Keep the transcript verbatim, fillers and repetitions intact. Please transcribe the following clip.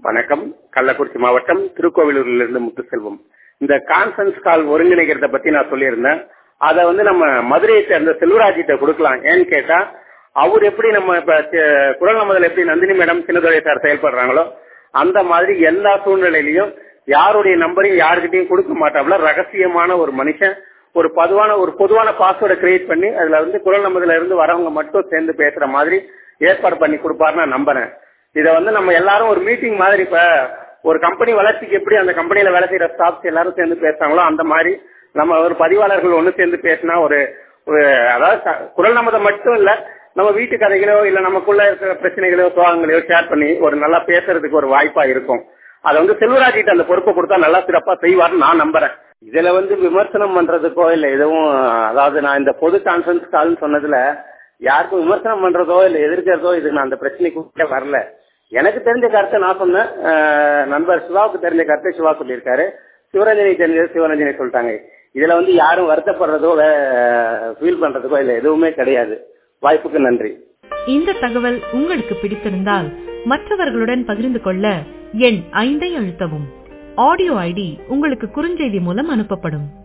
வணக்கம். கள்ளக்குறிச்சி மாவட்டம் திருக்கோவிலூரிலிருந்து முத்துசெல்வம். இந்த கான்ஃபரன்ஸ் கால் ஒருங்கிணைக்கிறத பத்தி நான் சொல்லியிருந்தேன். அதை வந்து நம்ம மதுரையை சேர்ந்த செல்வராஜ் கிட்ட கொடுக்கலாம். ஏன்னு கேட்டா அவர் எப்படி நம்ம இப்ப குரல் நமதுல எப்படி நந்தினி மேடம் சின்னதுரை சார் செயல்படுறாங்களோ அந்த மாதிரி எல்லா சூழ்நிலையிலையும் யாருடைய நம்பரையும் யாருக்கிட்டையும் கொடுக்க மாட்டாப்ல. ரகசியமான ஒரு மனுஷன். ஒரு பொதுவான ஒரு பொதுவான பாஸ்வேர்டை கிரியேட் பண்ணி அதுல வந்து குரல் நமதுல இருந்து வரவங்க மட்டும் சேர்ந்து பேசுற மாதிரி ஏற்பாடு பண்ணி கொடுப்பாரு நான் நம்புறேன். இதை வந்து நம்ம எல்லாரும் ஒரு மீட்டிங் மாதிரி இப்ப ஒரு கம்பெனி வளர்ச்சிக்கு எப்படி அந்த கம்பெனியில வேலை செய்யற ஸ்டாஃப்ஸ் எல்லாரும் சேர்ந்து பேசுறாங்களோ அந்த மாதிரி நம்ம ஒரு பதிவாளர்கள் ஒண்ணு சேர்ந்து பேசினா ஒரு அதாவது குரல் நமதை மட்டும் இல்ல நம்ம வீட்டு கதைகளோ இல்ல நமக்குள்ள இருக்கிற பிரச்சனைகளோ சோகங்களையோ ஷேர் பண்ணி ஒரு நல்லா பேசுறதுக்கு ஒரு வாய்ப்பா இருக்கும். அதை வந்து செல்வராஜ் கிட்ட அந்த பொறுப்பை கொடுத்தா நல்லா சிறப்பா செய்வார்னு நான் நம்புறேன். இதுல வந்து விமர்சனம் பண்றதுக்கோ இல்ல எதுவும் அதாவது நான் இந்த பொது கான்ஃபரன்ஸ் கால்னு சொன்னதுல யாருக்கும் விமர்சனம் பண்றதோ இல்ல எதிர்க்கிறதோ இதுக்கு நான் அந்த பிரச்சனைக்கு வரல. எனக்கு தெரிஞ்ச கருத்தை நான் சொன்னேன். நண்பர் சிவாவுக்கு தெரிஞ்ச கருத்தை சிவா சொல்லியிருக்காரு. சிவரஞ்சனி தெரிஞ்சது சிவரஞ்சனி சொல்லிட்டாங்க. இதுல வந்து யாரும் வருத்தப்படுறதோ ஃபீல் பண்றதுக்கோ இல்ல எதுவுமே கிடையாது. வாய்ப்புக்கு நன்றி. இந்த தகவல் உங்களுக்கு பிடித்திருந்தால் மற்றவர்களுடன் பகிர்ந்து கொள்ள எண் ஐந்தை அழுத்தவும். ஆடியோ ஐடி உங்களுக்கு குறுஞ்செய்தி மூலம் அனுப்பப்படும்.